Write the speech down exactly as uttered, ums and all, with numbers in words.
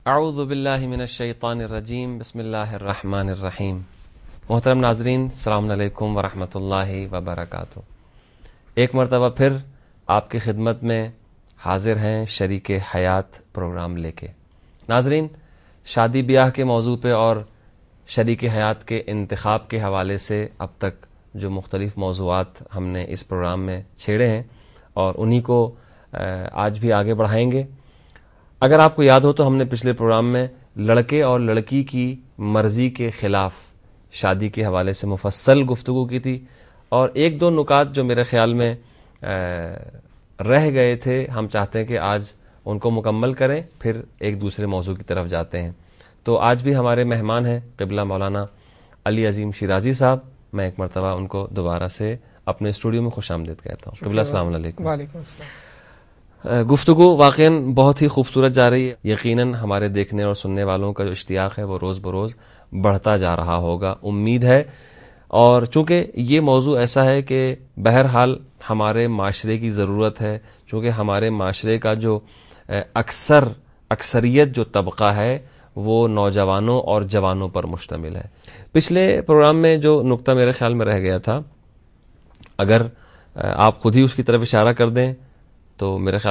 اعوذ باللہ من الشیطان الرجیم بسم اللہ الرحمن الرحیم. محترم ناظرین، السلام علیکم ورحمۃ اللہ وبرکاتہ. ایک مرتبہ پھر آپ کی خدمت میں حاضر ہیں شریک حیات پروگرام لے کے. ناظرین، شادی بیاہ کے موضوع پہ اور شریک حیات کے انتخاب کے حوالے سے اب تک جو مختلف موضوعات ہم نے اس پروگرام میں چھیڑے ہیں اور انہی کو آج بھی آگے بڑھائیں گے. اگر آپ کو یاد ہو تو ہم نے پچھلے پروگرام میں لڑکے اور لڑکی کی مرضی کے خلاف شادی کے حوالے سے مفصل گفتگو کی تھی، اور ایک دو نکات جو میرے خیال میں رہ گئے تھے ہم چاہتے ہیں کہ آج ان کو مکمل کریں، پھر ایک دوسرے موضوع کی طرف جاتے ہیں. تو آج بھی ہمارے مہمان ہیں قبلہ مولانا علی عظیم شیرازی صاحب. میں ایک مرتبہ ان کو دوبارہ سے اپنے اسٹوڈیو میں خوش آمدید کہتا ہوں. قبلہ السلام علیکم. وعلیکم السلام. گفتگو واقعاً بہت ہی خوبصورت جا رہی ہے. یقیناً ہمارے دیکھنے اور سننے والوں کا جو اشتیاق ہے وہ روز بروز بڑھتا جا رہا ہوگا، امید ہے. اور چونکہ یہ موضوع ایسا ہے کہ بہرحال ہمارے معاشرے کی ضرورت ہے، چونکہ ہمارے معاشرے کا جو اکثر اکثریت جو طبقہ ہے وہ نوجوانوں اور جوانوں پر مشتمل ہے. پچھلے پروگرام میں جو نقطہ میرے خیال میں رہ گیا تھا، اگر آپ خود ہی اس کی طرف اشارہ کر دیں تو میرے خیال